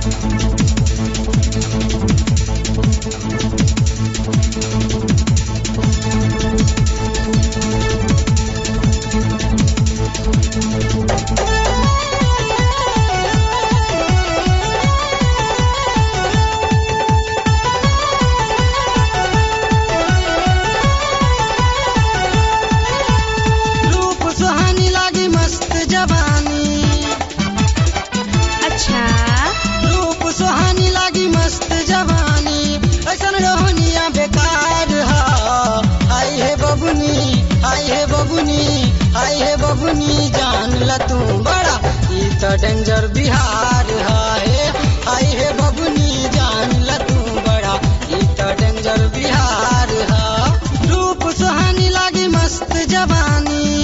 तू बड़ा ई तो डेंजर बिहार है। आई हे बबुनी जान ल तू बड़ा ई तो डेंजर बिहार है। रूप सुहानी लागी मस्त जवानी,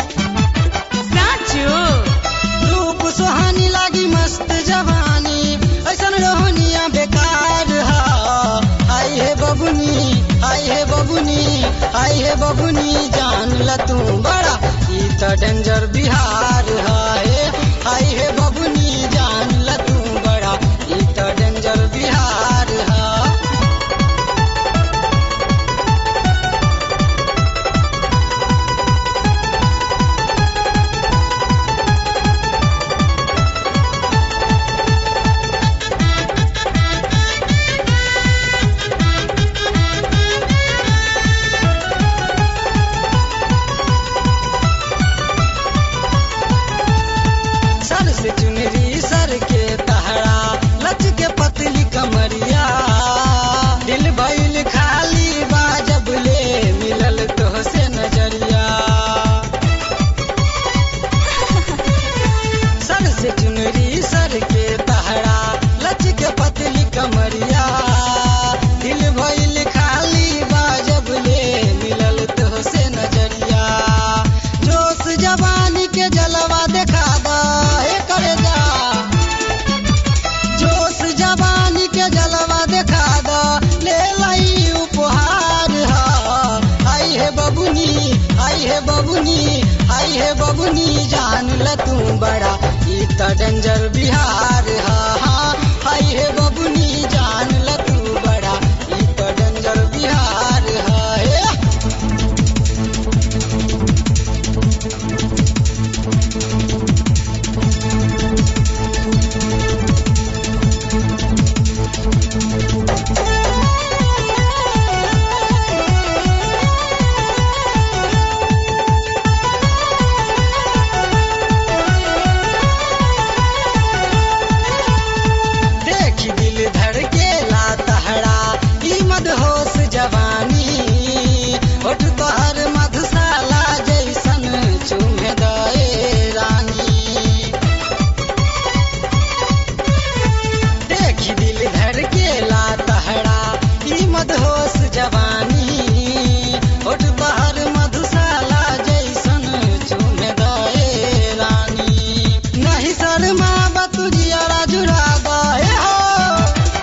साचो रूप सुहानी लागी मस्त जवानी, ऐसन रोहनिया बेकार है। आई हे बबुनी, आई हे बबुनी, आई हे बबुनी जान ल तू बड़ा ई तो डेंजर बिहार है। आई हे बबुनी जान ल तू बड़ा ई तो डेंजर बिहार है। सर से चुनरी सर के तहरा लच के पतली कमरिया, दिल भइल खाली बाजब ले मिलल तो से नजरिया। सर से चुनरी सर के तहरा लच के पतली कमरिया, दिल भइल खाली बाजब ले मिलल तो से नजरिया। जोश जवानी के जलवा देखा दा हे करे जा, जोश जवानी के जलवा देखा दा ले लाई उपहार है। आई हे बबुनी, आई हे बबुनी, आई हे बबुनी जान ल तू बड़ा ई तो डेंजर बिहार है। आई हे बबुनी जान ल तू बड़ा ई तो डेंजर बिहार है। देखी दिल धड़केला तहरा ई मदहोश जवानी, होठ तोहर मधुशाला जैसन चूमे दए रानी। देखी दिल धड़केला तहरा ई मदहोश जवानी, होठ तोहर मधुशाला जैसन चूमे दए रानी। नहीं शर्मा बतुरिया जुड़ा गए हो,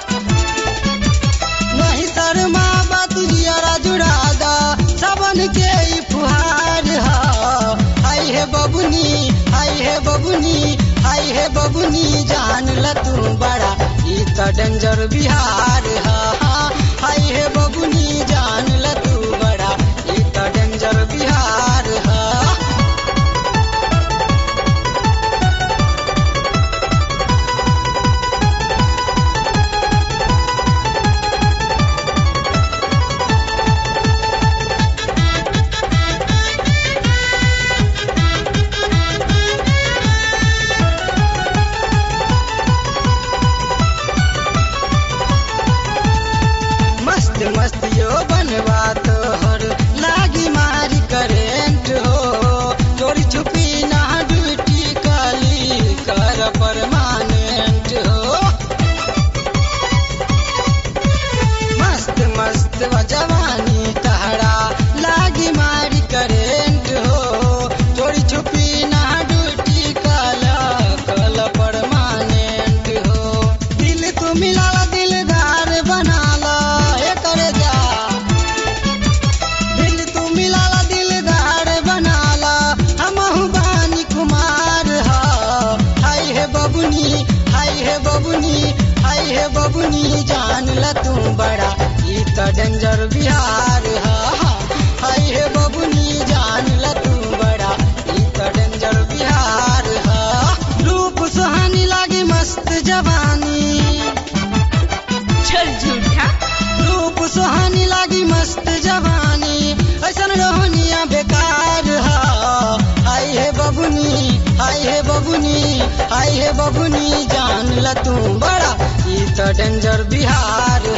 नहीं शर्मा बतुरिया जुड़ा दा सबन के ई फुहार है। आई हे बबुनी, आई हे बबुनी, आई हे बबुनी जान ल तू बड़ा ई तो डेंजर बिहार है। आई हे बबुनी जान ल तू बड़ा ई तो डेंजर बिहार है। हाय हे बबुनी जान ल तू बड़ा ई त डेंजर बिहार हा हाय हे बबुनी जान ल तू बड़ा ई त डेंजर बिहार हा रूप सुहानी लागी मस्त जवानी चल झूठा रूप सुहानी लागी मस्त जवानी ऐसन रोहनिया बेकार हा हाय हे बबुनी हाय हे बबुनी हाय हे बबुनी जान ल तू बड़ा ई त डेंजर बिहार